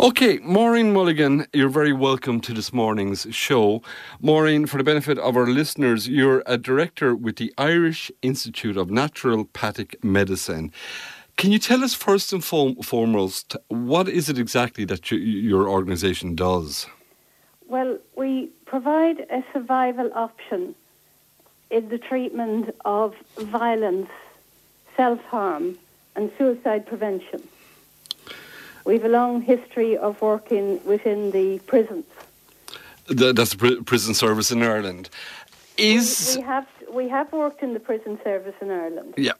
Okay, Maureen Mulligan, you're very welcome to this morning's show. Maureen, for the benefit of our listeners, you're a director with the Irish Institute of Naturopathic Medicine. Can you tell us first and foremost, what is it exactly that your organisation does? Well, we provide a survival option in the treatment of violence, self-harm and suicide prevention. We have a long history of working within the prisons. That's the prison service in Ireland. We have worked in the prison service in Ireland. Yeah.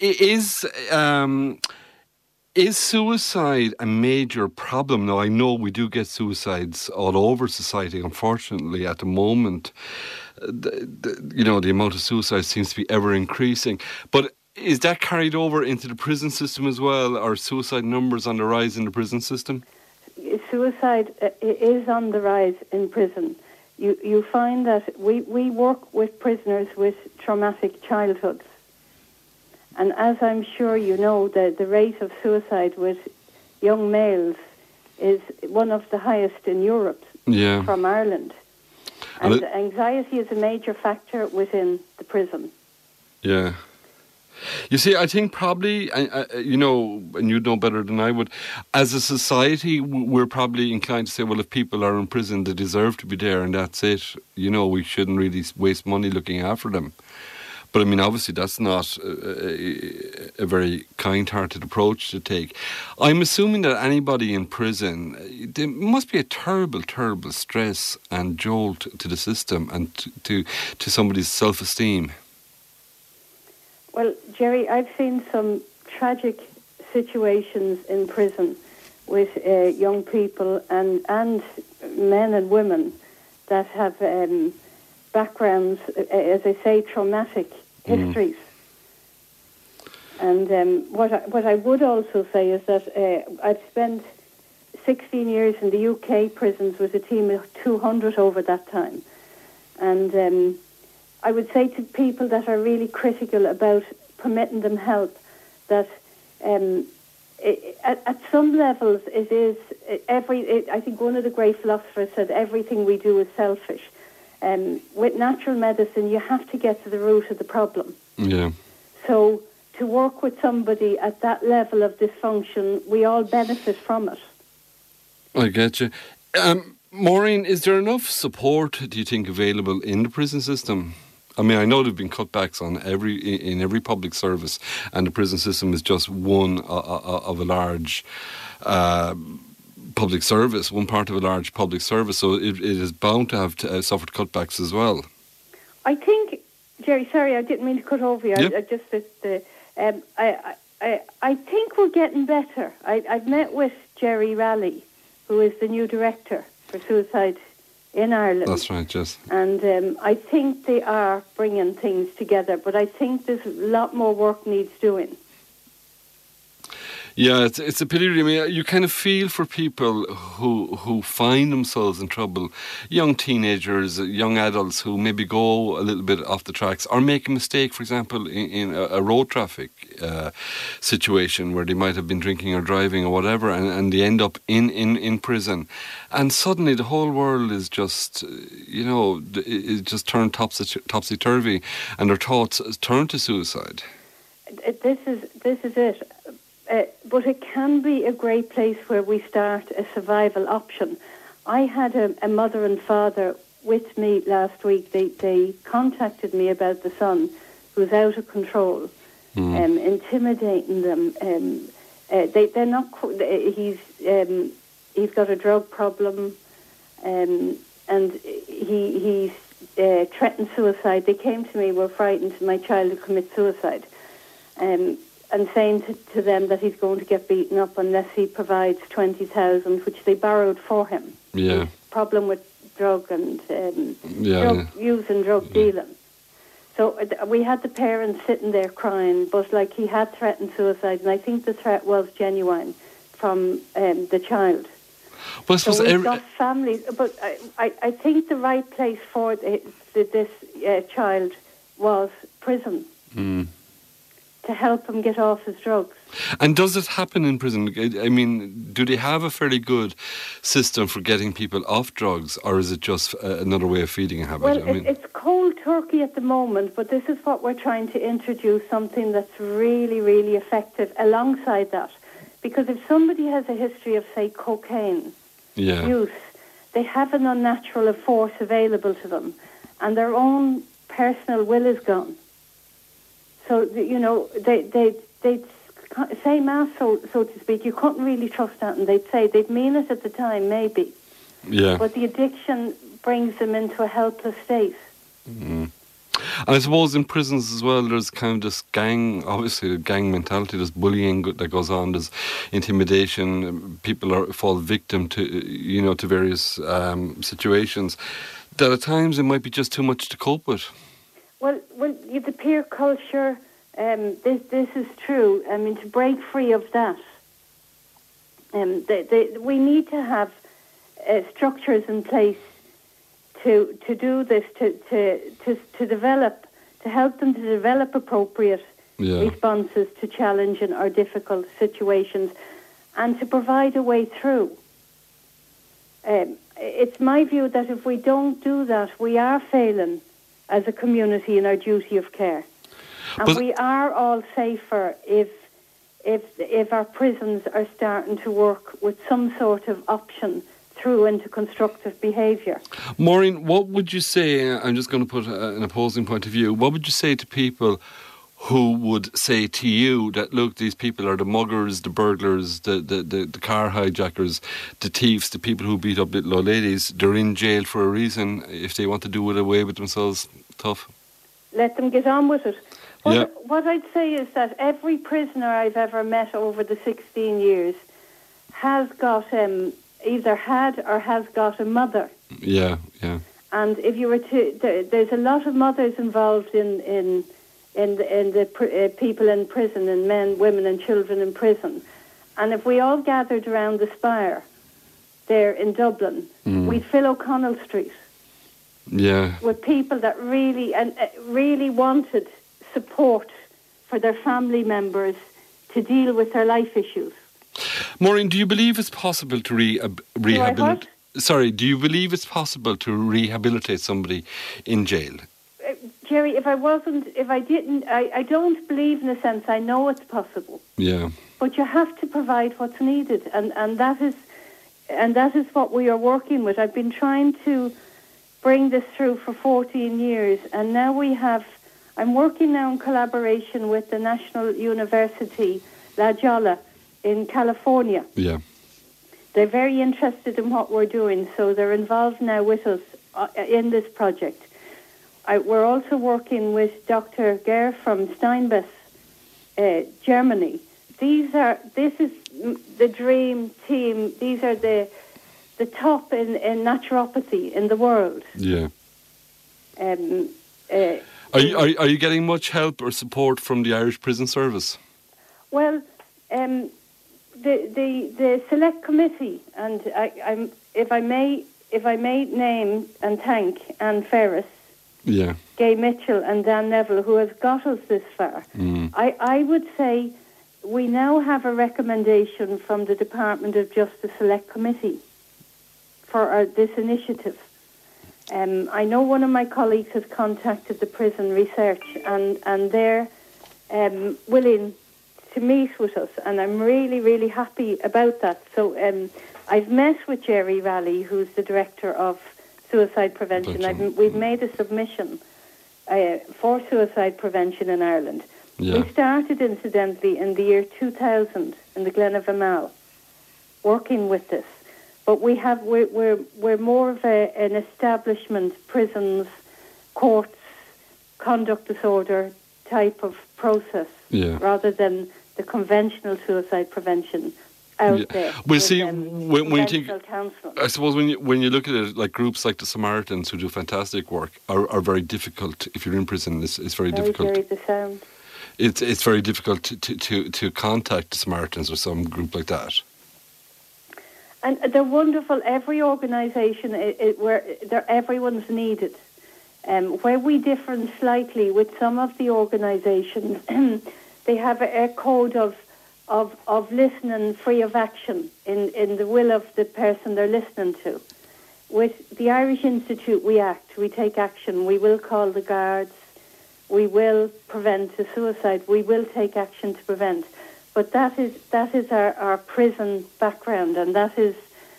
Is suicide a major problem? Now, I know we do get suicides all over society, unfortunately, at the moment. The amount of suicide seems to be ever increasing. But is that carried over into the prison system as well? Are suicide numbers on the rise in the prison system? Suicide is on the rise in prison. You find that we work with prisoners with traumatic childhoods. And as I'm sure you know, the rate of suicide with young males is one of the highest in Europe from Ireland. And anxiety is a major factor within the prison. Yeah. You see, I think probably, and you know better than I would, as a society, we're probably inclined to say, well, if people are in prison, they deserve to be there, and that's it. We shouldn't really waste money looking after them. But I mean, obviously, that's not a very kind-hearted approach to take. I'm assuming that anybody in prison, there must be a terrible, terrible stress and jolt to the system and to somebody's self-esteem. Well, Jerry, I've seen some tragic situations in prison with young people and men and women that have backgrounds, as I say, traumatic histories. And what I would also say is that I've spent 16 years in the UK prisons with a team of 200 over that time. And I would say to people that are really critical about permitting them help that at some levels it is I think one of the great philosophers said everything we do is selfish. With natural medicine, you have to get to the root of the problem. Yeah. So to work with somebody at that level of dysfunction, we all benefit from it. I get you. Maureen, is there enough support, do you think, available in the prison system? I mean, I know there have been cutbacks in every public service, and the prison system is just one of a large public service, one part of a large public service, so it is bound to have suffered cutbacks as well. I think, Jerry, sorry, I didn't mean to cut over you. Yep. I think we're getting better. I've met with Jerry Raleigh, who is the new director for suicide in Ireland. That's right, yes. And I think they are bringing things together, but I think there's a lot more work needs doing. Yeah, it's a pity. I mean, you kind of feel for people who find themselves in trouble, young teenagers, young adults who maybe go a little bit off the tracks or make a mistake, for example, in a road traffic situation where they might have been drinking or driving or whatever, and they end up in prison. And suddenly the whole world is just, it just turned topsy-turvy, and their thoughts turn to suicide. This is it. But it can be a great place where we start a survival option. I had a mother and father with me last week. They contacted me about the son who's out of control, intimidating them. They're not. He's got a drug problem, and he threatened suicide. They came to me, were frightened my child would commit suicide. And saying to them that he's going to get beaten up unless he provides 20,000, which they borrowed for him. Yeah. His problem with drug and drug use and drug dealing. So we had the parents sitting there crying, but he had threatened suicide, and I think the threat was genuine from the child. Well, so we've got families, but I think the right place for this child was prison. to help him get off his drugs. And does it happen in prison? I mean, do they have a fairly good system for getting people off drugs, or is it just another way of feeding a habit? Well, it's cold turkey at the moment, but this is what we're trying to introduce, something that's really, really effective alongside that. Because if somebody has a history of, say, cocaine use, they have an unnatural force available to them, and their own personal will is gone. So, you know, they'd say mass, so to speak. You couldn't really trust that, and they'd mean it at the time, maybe. Yeah. But the addiction brings them into a helpless state. Mm. And I suppose in prisons as well, there's kind of this gang, obviously the gang mentality, there's bullying that goes on, there's intimidation, people fall victim to, you know, to various situations that at times it might be just too much to cope with. Well, the peer culture, this is true. I mean, to break free of that, we need to have structures in place to do this, to develop, to help them to develop appropriate responses to challenging or difficult situations, and to provide a way through. It's my view that if we don't do that, we are failing as a community in our duty of care. And we are all safer if our prisons are starting to work with some sort of option through into constructive behaviour. Maureen, what would you say, I'm just going to put an opposing point of view, what would you say to people who would say to you that, look, these people are the muggers, the burglars, the car hijackers, the thieves, the people who beat up little old ladies, they're in jail for a reason. If they want to do it away with themselves, tough. Let them get on with it. What I'd say is that every prisoner I've ever met over the 16 years has got either had or has got a mother. Yeah. And if you were to, there's a lot of mothers involved in the people in prison, and men, women and children in prison. And if we all gathered around the Spire there in Dublin, we'd fill O'Connell Street. Yeah. With people that really wanted support for their family members to deal with their life issues. Maureen, do you believe it's possible to rehabilitate? Sorry, do you believe it's possible to rehabilitate somebody in jail? Jerry, I don't believe in a sense. I know it's possible. Yeah. But you have to provide what's needed, and that is what we are working with. I've been trying to bring this through for 14 years, and now I'm working now in collaboration with the National University La Jolla in California. Yeah. They're very interested in what we're doing, so they're involved now with us in this project. We're also working with Dr. Ger from Steinbach, Germany. This is the dream team. These are the top in naturopathy in the world. Yeah. Are you getting much help or support from the Irish Prison Service? Well, the select committee, and if I may name and thank Anne Ferris, Gay Mitchell and Dan Neville, who has got us this far. I would say we now have a recommendation from the Department of Justice Select Committee for this initiative. I know one of my colleagues has contacted the Prison Research, and they're willing to meet with us, and I'm really, really happy about that. So I've met with Jerry Raleigh, who's the Director of Suicide Prevention. We've made a submission for suicide prevention in Ireland. Yeah. We started, incidentally, in the year 2000 in the Glen of Amal, working with this. But we're more of an establishment, prisons, courts, conduct disorder type of process, rather than the conventional suicide prevention out there. Well, see, when you think, I suppose when you look at it, like groups like the Samaritans, who do fantastic work, are very difficult. If you're in prison, it's very difficult. Very the sound. It's very difficult to contact the Samaritans or some group like that. And they're wonderful. Every organisation, everyone's needed. Where we differ slightly with some of the organisations, they have a code of listening free of action in the will of the person they're listening to. With the Irish Institute, we act, we take action, we will call the guards, we will prevent a suicide, we will take action to prevent. But that is our prison background, and that is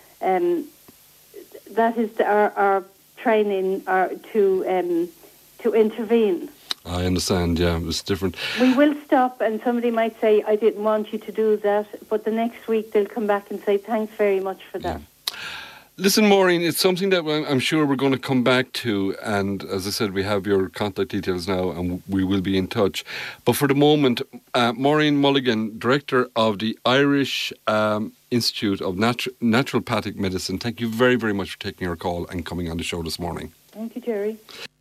our training to intervene. I understand, yeah, it's different. We will stop, and somebody might say, I didn't want you to do that, but the next week they'll come back and say, thanks very much for that. Yeah. Listen, Maureen, it's something that I'm sure we're going to come back to, and as I said, we have your contact details now, and we will be in touch. But for the moment, Maureen Mulligan, Director of the Irish Institute of Naturopathic Medicine, thank you very, very much for taking our call and coming on the show this morning. Thank you, Jerry.